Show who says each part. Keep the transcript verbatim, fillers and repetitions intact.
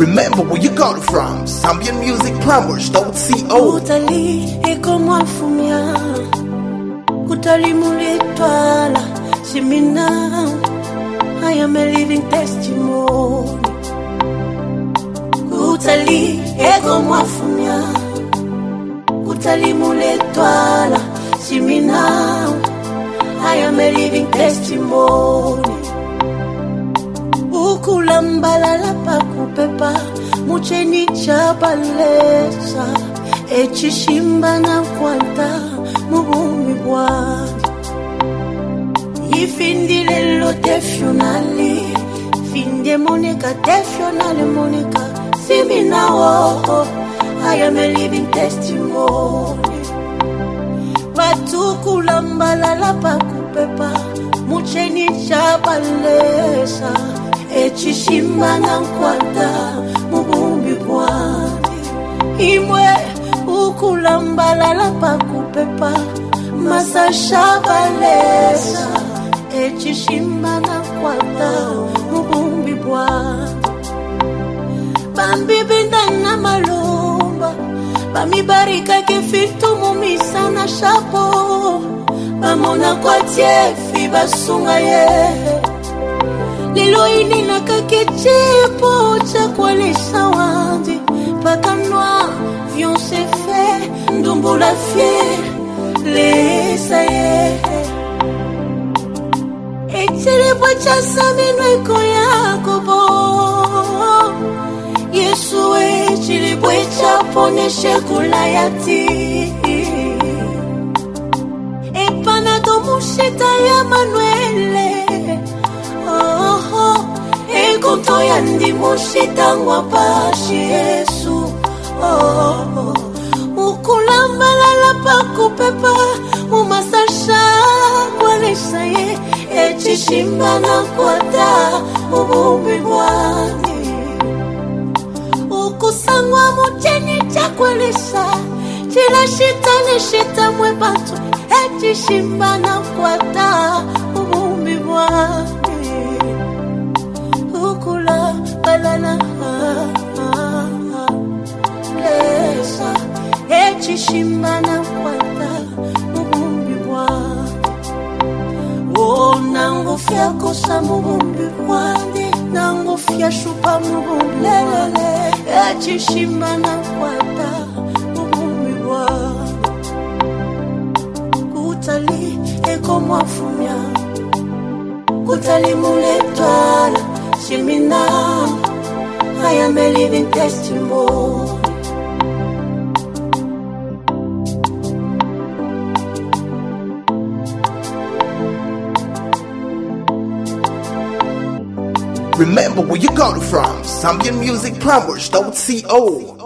Speaker 1: Remember where you got it from. Zambian Music Plumbers dot co.
Speaker 2: Kutali eko mwafumia, kutali mulitwala simina. I am a living testimony. Kutali eko mwafumia, kutali mulitwala simina. I am a living testimony. Ukulambala la pakupepa, mucheni chabalesa, echishimba na kwanta mubumi bwani. Ifindile lo defionali, finde monika defionali monika, simina oh, I am a living testimony. Batukulambala la pakupepa, mucheni chabalesa, echishimba na kwanta mubumbi bwani. Imwe ukulambala la pakupepa, masa shabalesa, echishimba na kwanta mubumbi bwani. Bambi binda na malumba, bami barika kefitu mumisa na shapo, bamona kwa tiefi basunga ye. Lilo ini na kakechepo cha kwalesha wandi, pakanwa vion se fait, ndumbu la fière, lesa ye. Etele bocha sameno eko yakobo, Yesu e chili bocha pone shekula yati. Epana domushita ya Manuele, oh oh, ego toyandi moshita ngwapashi Yesu, oh oh, ukulambala la pakupepa, umasasha kwalesha ye, echishimba na kwata mubumbi bwani. Ukusangwa muteni chakwalesha, chila shita ne shita mwe batu, echishimba na kwata mubumbi bwani. Ukula balala lesa, echishimba na kwata mubumbi bwani. Oh, nangofia kosa mubumbi bwani, nangofia shupa mubumbi lelele, echishimba na kwata mubumbi bwani. Kutali eko mwafumia, kutali muletwala simina. I am a living testimony.
Speaker 1: Remember where you got it from. Zambian Music Plumbers dot co.